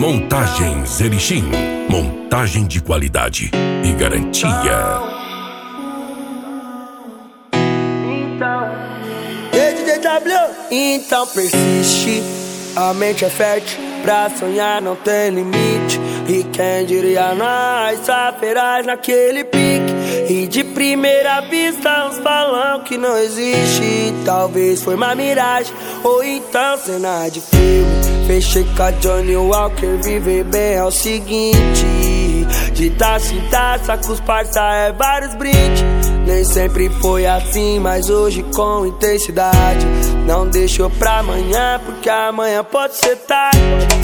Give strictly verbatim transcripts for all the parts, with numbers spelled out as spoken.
Montagens Erechim. Montagem de qualidade e garantia. Ei, D J W, então persiste. A mente é fértil, pra sonhar não tem limite. E quem diria nós, feraz naquele pique. E de primeira vista uns falam que não existe. Talvez foi uma miragem, ou então cena de filme. Fechei com a Johnny Walker, viver bem é o seguinte. De taça em taça com os parça é vários brindes. Nem sempre foi assim, mas hoje com intensidade. Não deixou pra amanhã, porque amanhã pode ser tarde.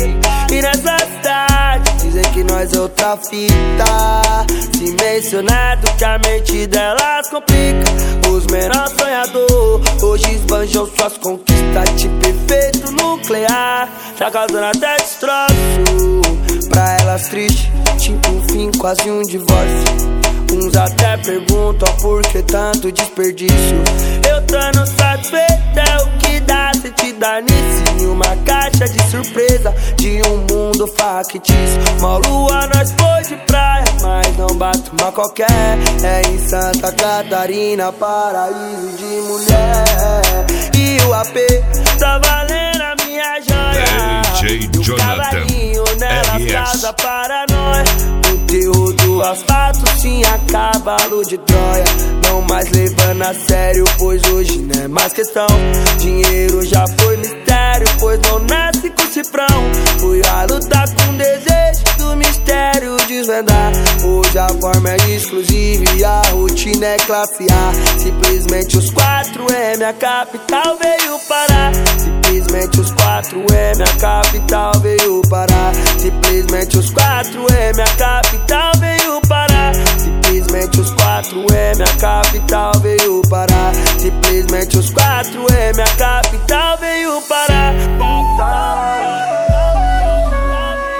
E nessa cidade dizem que nós é outra fita. Se mencionado que a mente delas complica. Os menores sonhadores hoje esbanjam suas conquistas. Tipo efeito nuclear, já causando até destroço. Pra elas triste, tipo um fim, quase um divórcio. Uns até perguntam por que tanto desperdício. Eu tô no satisfeito, é o que dá sentido nisso. Em uma caixa de surpresa de um mundo factício. Mó lua nós foi de praia, mas não bate uma qualquer. É em Santa Catarina, paraíso de mulher. E o A P tá valendo a minha joia. D J Jonathan nela, casa para nós. O terror do asfalto, sim, a cavalo de Troia. Não mais levando a sério, pois hoje não é mais questão. Dinheiro já foi mistério, pois não nasce com cifrão. Fui a lutar com desejo do mistério desvendar. Hoje a forma é exclusiva e a rotina é classe A. Simplesmente os quatro M, a capital veio parar. Simplesmente os quatro M, a capital veio parar. Simplesmente os quatro M, a capital veio parar. Simplesmente os quatro M, a capital veio parar. Simplesmente os quatro M, a capital veio parar.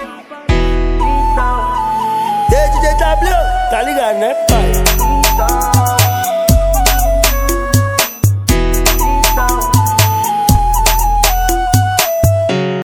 E aí, D J W, tá ligado, né, pai?